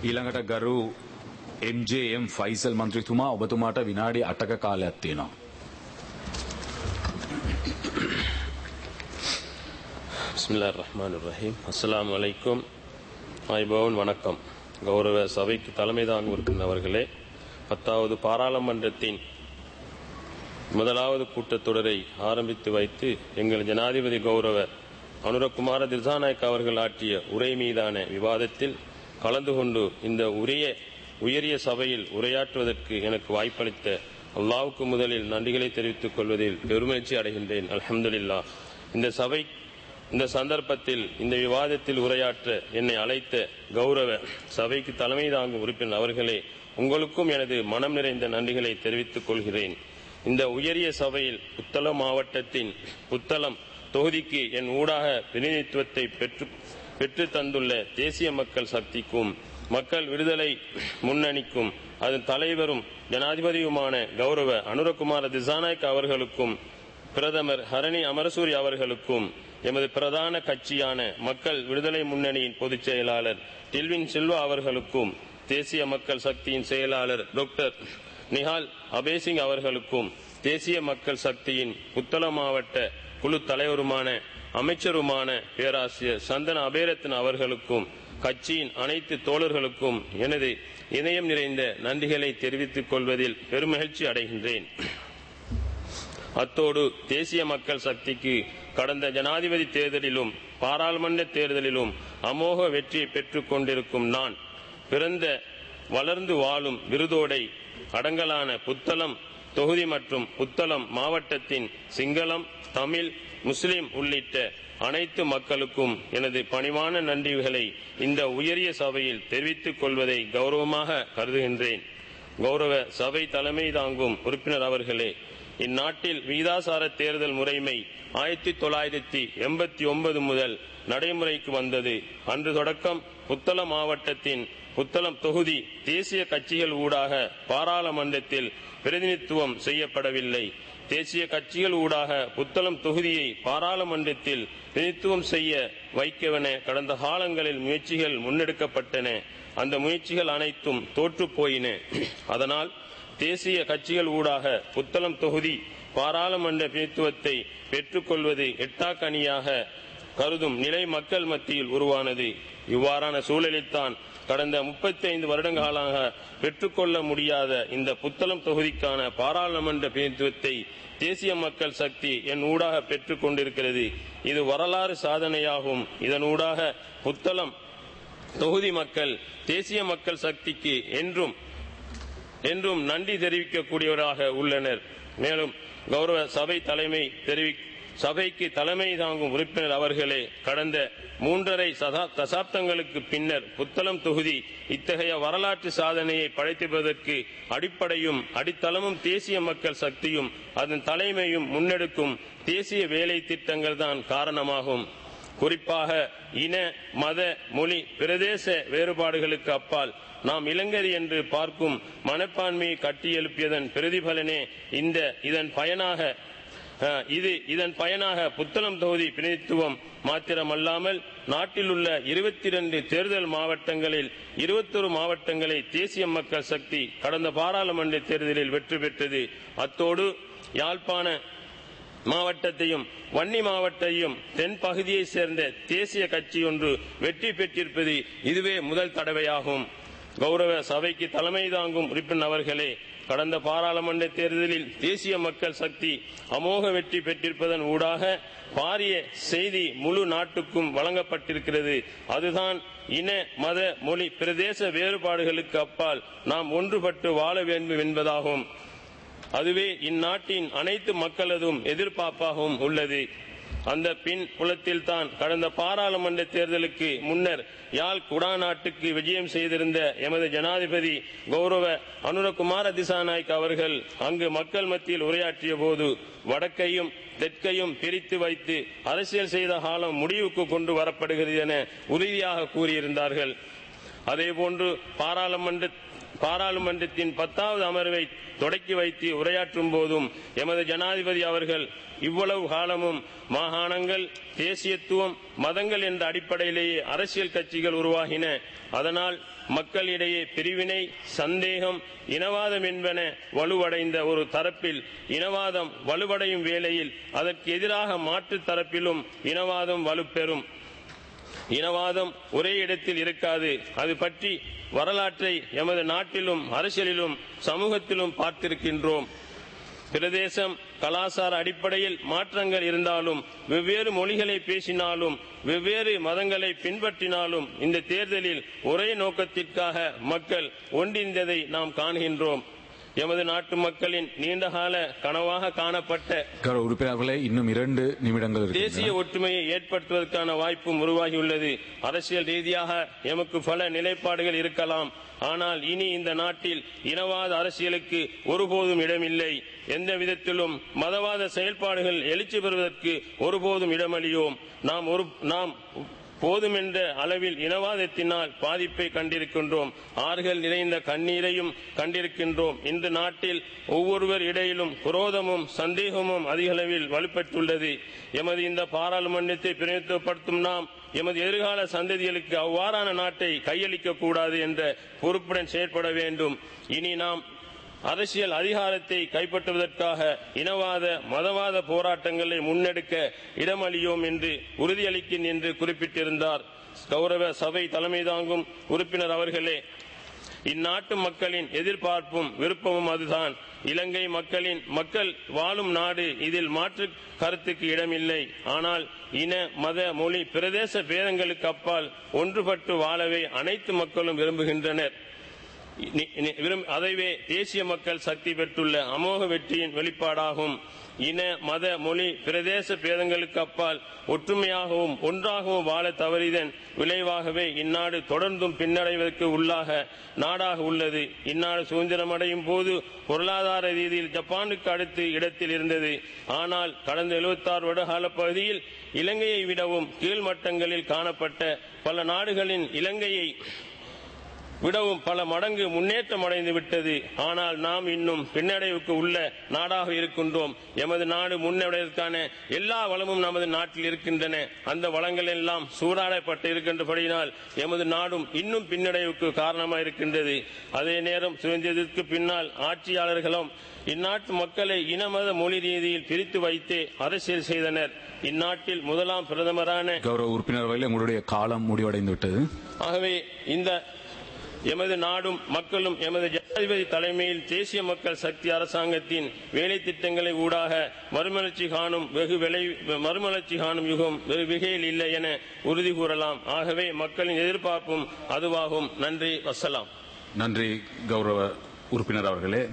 ඊළඟට ගරු MJM ෆයිසල් මන්ත්‍රීතුමා ඔබතුමාට විනාඩි 8ක කාලයක් තියෙනවා. பிஸ்மில்லாஹிர் ரஹ்மானிர் ரஹீம். அஸ்ஸலாமு அலைக்கும். ஐபவன் வணக்கம். கௌரவ சபைக்கு தலைமை தாங்கும் அவர்களே, 10வது பாராளுமன்றத்தின் முதலாவது கூட்டத்தொடரை ஆரம்பித்து வைத்து எங்கள் ஜனாதிபதி கௌரவ அனுரகுமார திசாநாயக்க அவர்கள் ஆற்றிய உரை மீதான விவாதத்தில் கலந்து கொண்டு இந்த உயரிய சபையில் உரையாற்றுவதற்கு எனக்கு வாய்ப்பளித்த அல்லாஹ்வுக்கு முதலில் நன்றிகளை தெரிவித்துக் கொள்வதில் பெருமகிழ்ச்சி அடைகின்றேன். அல்ஹம்துலில்லாஹ். இந்த சந்தர்ப்பத்தில் இந்த விவாதத்தில் உரையாற்ற என்னை அழைத்த கௌரவ சபைக்கு தலைமை தாங்கும் உறுப்பினர் அவர்களே, உங்களுக்கும் எனது மனம் நிறைந்த நன்றிகளை தெரிவித்துக் கொள்கிறேன். இந்த உயரிய சபையில் புத்தளம் மாவட்டத்தின் புத்தளம் தொகுதிக்கு என் ஊடாக பிரதிநிதித்துவத்தை பெற்று தந்துள்ள தேசிய மக்கள் சக்திக்கும் மக்கள் விடுதலை முன்னணிக்கும் அதன் தலைவரும் ஜனாதிபதியுமான கௌரவ அனுரகுமார திசாநாயக்க அவர்களுக்கும் பிரதமர் ஹரணி அமரசூரி அவர்களுக்கும் எமது பிரதான கட்சியான மக்கள் விடுதலை முன்னணியின் பொதுச் செயலாளர் டில்வின் சில்வா அவர்களுக்கும் தேசிய மக்கள் சக்தியின் செயலாளர் டாக்டர் நிஹால் அபேசிங் அவர்களுக்கும் தேசிய மக்கள் சக்தியின் புத்தளம் மாவட்ட குழு தலைவருமான அமைச்சருமான பேராசிரியர் சந்தன அபேரத்ன அவர்களுக்கும் கட்சியின் அனைத்து தோழர்களுக்கும் எனது இதயம் நிறைந்த நன்றிகளை தெரிவித்துக் கொள்வதில் பெருமகிழ்ச்சி அடைகின்றேன். அத்தோடு தேசிய மக்கள் சக்திக்கு கடந்த ஜனாதிபதி தேர்தலிலும் பாராளுமன்ற தேர்தலிலும் அமோக வெற்றியை பெற்றுக் கொண்டிருக்கும் நான் பிறந்த வளர்ந்து வாழும் விருதோடை அடங்கலான புத்தளம் தொகுதி மற்றும் புத்தளம் மாவட்டத்தின் சிங்களம், தமிழ், முஸ்லிம் உள்ளிட்ட அனைத்து மக்களுக்கும் எனது பணிவான நன்றிகளை இந்த உயரிய சபையில் தெரிவித்துக் கொள்வதை கௌரவமாக கருதுகின்றேன். கௌரவ சபை தலைமை தாங்கும் உறுப்பினர் அவர்களே, இந்நாட்டில் விகிதாசார தேர்தல் முறைமை 1989 முதல் நடைமுறைக்கு வந்தது. அன்று தொடக்கம் புத்தளம் மாவட்டத்தின் புத்தளம் தொகுதி தேசிய கட்சிகள் ஊடாக பாராளுமன்றத்தில் பிரதிநிதித்துவம் செய்யப்படவில்லை. தேசிய கட்சிகள் ஊடாக புத்தளம் தொகுதியை பாராளுமன்றத்தில் பிரதிநிதித்துவம் செய்ய வைக்கவென கடந்த காலங்களில் முயற்சிகள் முன்னெடுக்கப்பட்டன. அந்த முயற்சிகள் அனைத்தும் தோற்று போயின. அதனால் தேசிய கட்சிகள் ஊடாக புத்தளம் தொகுதி பாராளுமன்ற பிரதிநிதித்துவத்தை பெற்றுக்கொள்வது எட்டாக்கணியாக கருதும் நிலை மக்கள் மத்தியில் உருவானது. இவ்வாறான சூழலில்தான் கடந்த 35 வருடங்களாக பெற்றுக்கொள்ள முடியாத இந்த புத்தளம் தொகுதிக்கான பாராளுமன்ற பிரதிநிதித்துவத்தை தேசிய மக்கள் சக்தி என் ஊடாக பெற்றுக் கொண்டிருக்கிறது. இது வரலாறு சாதனையாகும். இதனூடாக புத்தளம் தொகுதி மக்கள் தேசிய மக்கள் சக்திக்கு என்றும் நன்றி தெரிவிக்கக்கூடியவராக உள்ளனர். மேலும் கௌரவ சபைக்கு தலைமை தாங்கும் உறுப்பினர் அவர்களே, கடந்த 3.5 தசாப்தங்களுக்கு பின்னர் புத்தளம் தொகுதி இத்தகைய வரலாற்று சாதனையை படைத்திருப்பதற்கு அடிப்படையும் அடித்தளமும் தேசிய மக்கள் சக்தியும் அதன் தலைமையும் முன்னெடுக்கும் தேசிய வேலை திட்டங்கள் தான் காரணமாகும். குறிப்பாக இன, மத, மொழி, பிரதேச வேறுபாடுகளுக்கு அப்பால் நாம் இளைஞர் என்று பார்க்கும் மனப்பான்மையை கட்டியெழுப்பியதன் பிரதிபலனே இதன் பயனாக புத்தளம் தொகுதி பிரதிநிதித்துவம் மாத்திரமல்லாமல் நாட்டில் உள்ள 22 தேர்தல் மாவட்டங்களில் 21 மாவட்டங்களை தேசிய மக்கள் சக்தி கடந்த பாராளுமன்ற தேர்தலில் வெற்றி பெற்றது. அத்தோடு யாழ்ப்பாண மாவட்டத்தையும் வன்னி மாவட்டத்தையும் தென் பகுதியை சேர்ந்த தேசிய கட்சி ஒன்று வெற்றி பெற்றிருப்பது இதுவே முதல் தடவையாகும். கௌரவ சபைக்கு தலைமை தாங்கும் உறுப்பினர் அவர்களே, கடந்த பாராளுமன்ற தேர்தலில் தேசிய மக்கள் சக்தி அமோக வெற்றி பெற்றிருப்பதன் ஊடாக பாரிய செய்தி முழு நாட்டுக்கும் வழங்கப்பட்டிருக்கிறது. அதுதான் இன, மத, மொழி, பிரதேச வேறுபாடுகளுக்கு அப்பால் நாம் ஒன்றுபட்டு வாழ வேண்டும் என்பதாகும். அதுவே இந்நாட்டின் அனைத்து மக்களதும் எதிர்பார்ப்பாகவும் உள்ளது. அந்த பின் புலத்தில் தான் கடந்த பாராளுமன்ற தேர்தலுக்கு முன்னர் யாழ் குடாநாட்டுக்கு விஜயம் செய்திருந்த எமது ஜனாதிபதி கௌரவ அனுரகுமார திசாநாயக்க அவர்கள் அங்கு மக்கள் மத்தியில் உரையாற்றிய போது வடக்கையும் தெற்கையும் பிரித்து வைத்து அரசியல் செய்த காலம் முடிவுக்கு கொண்டு வரப்படுகிறது என உறுதியாக கூறியிருந்தார்கள். அதேபோன்று பாராளுமன்றத்தின் 10வது அமர்வை தொடக்கி வைத்து உரையாற்றும் போதும் எமது ஜனாதிபதி அவர்கள் இவ்வளவு காலமும் மாகாணங்கள், தேசியத்துவம், மதங்கள் என்ற அடிப்படையிலேயே அரசியல் கட்சிகள் உருவாகின. அதனால் மக்களிடையே பிரிவினை, சந்தேகம், இனவாதம் என்பன வலுவடைந்த ஒரு தரப்பில் இனவாதம் வலுவடையும் வேளையில் அதற்கு எதிராக மாற்று தரப்பிலும் இனவாதம் வலுப்பெறும். இனவாதம் ஒரே இடத்தில் இருக்காது. அது பற்றி வரலாற்றை எமது நாட்டிலும் அரசியலிலும் சமூகத்திலும் பார்த்திருக்கின்றோம். பிரதேசம், கலாச்சார அடிப்படையில் மாற்றங்கள் இருந்தாலும், வெவ்வேறு மொழிகளை பேசினாலும், வெவ்வேறு மதங்களை பின்பற்றினாலும் இந்த தேர்தலில் ஒரே நோக்கத்திற்காக மக்கள் ஒன்றிணைந்ததை நாம் காண்கின்றோம். எமது நாட்டு மக்களின் நீண்டகால கனவாக காணப்பட்ட இன்னும் 2 நிமிடங்கள் தேசிய ஒற்றுமையை ஏற்படுத்துவதற்கான வாய்ப்பும் உருவாகியுள்ளது. அரசியல் ரீதியாக எமக்கு பல நிலைப்பாடுகள் இருக்கலாம். ஆனால் இனி இந்த நாட்டில் இனவாத அரசியலுக்கு ஒருபோதும் இடமில்லை. எந்த விதத்திலும் மதவாத செயல்பாடுகள் எழுச்சி பெறுவதற்கு ஒருபோதும் இடமளியோம். நாம் போதுமென்ற அளவில் இனவாதத்தினால் பாதிப்பை கண்டிருக்கின்றோம். ஆறுகள் நிறைந்த கண்ணீரையும் கண்டிருக்கின்றோம். இந்த நாட்டில் ஒவ்வொருவர் இடையிலும் குரோதமும் சந்தேகமும் அதிக அளவில் வலுப்பெற்றுள்ளது. எமது இந்த பாராளுமன்றத்தை பிரதிநிதித்துவப்படுத்தும் நாம் எமது எதிர்கால சந்ததிகளுக்கு அவ்வாறான நாட்டை கையளிக்க கூடாது என்ற பொறுப்புடன் செயற்பட வேண்டும். இனி நாம் அரசியல் அதிகாரத்தை கைப்பற்றுவதற்காக இனவாத மதவாத போராட்டங்களை முன்னெடுக்க இடமளியோம் என்று உறுதியளிக்கிறேன் என்று குறிப்பிட்டிருந்தார். கௌரவ சபை தலைமை தாங்கும் உறுப்பினர் அவர்களே, இந்நாட்டு மக்களின் எதிர்பார்ப்பும் விருப்பமும் அதுதான். இலங்கை மக்கள் வாழும் நாடு. இதில் மாற்று கருத்துக்கு இடமில்லை. ஆனால் இன, மத, மொழி, பிரதேச பேதங்களுக்கு அப்பால் ஒன்றுபட்டு வாழவே அனைத்து மக்களும் விரும்புகின்றனர். அதைவே தேசிய மக்கள் சக்தி பெற்றுள்ள அமோக வெற்றியின் வெளிப்பாடாகும். இன, மத, மொழி, பிரதேச பேதங்களுக்கு அப்பால் ஒற்றுமையாகவும் ஒன்றாகவும் வாழ தவறிதன் விளைவாகவே இந்நாடு தொடர்ந்தும் பின்னடைவதற்கு உள்ளாக நாடாக உள்ளது. இந்நாடு சுதந்திரம் அடையும் போது பொருளாதார ரீதியில் ஜப்பானுக்கு அடுத்து இடத்தில் இருந்தது. ஆனால் கடந்த 76 வருடகால பகுதியில் இலங்கையை விடவும் கீழ்மட்டங்களில் காணப்பட்ட பல நாடுகளின் இலங்கையை விடவும் பல மடங்கு முன்னேற்றம் அடைந்து விட்டது. ஆனால் நாம் இன்னும் பின்னடைவுக்கு உள்ள நாடாக இருக்கின்றோம். எமது நாடு முன்னடைவதற்கான எல்லா வளமும் நமது நாட்டில் இருக்கின்றன. அந்த வளங்கள் எல்லாம் சூறாடப்பட்டு இருக்கின்றபடியினால் எமது நாடும் இன்னும் பின்னடைவுக்கு காரணமாக இருக்கின்றது. அதே நேரம் சுதந்திரத்திற்கு பின்னால் ஆட்சியாளர்களும் இந்நாட்டு மக்களை இன, மத, மொழி ரீதியில் பிரித்து வைத்தே அரசியல் செய்தனர். இந்நாட்டில் முதலாம் பிரதமரான கௌரவ உறுப்பினர் அவர்களே, உங்களுடைய காலம் முடிவடைந்து விட்டது. ஆகவே இந்த எமது நாடும் மக்களும் எமது ஜனாதிபதி தலைமையில் தேசிய மக்கள் சக்தி அரசாங்கத்தின் வேலை திட்டங்களை ஊடாக மறுமலர்ச்சி காணும் யுகம் வெகு மிகையில் இல்லை என உறுதி கூறலாம். ஆகவே மக்களின் எதிர்பார்ப்பும் அதுவாகும். நன்றி, வசலாம். நன்றி கௌரவ உறுப்பினர் அவர்களே.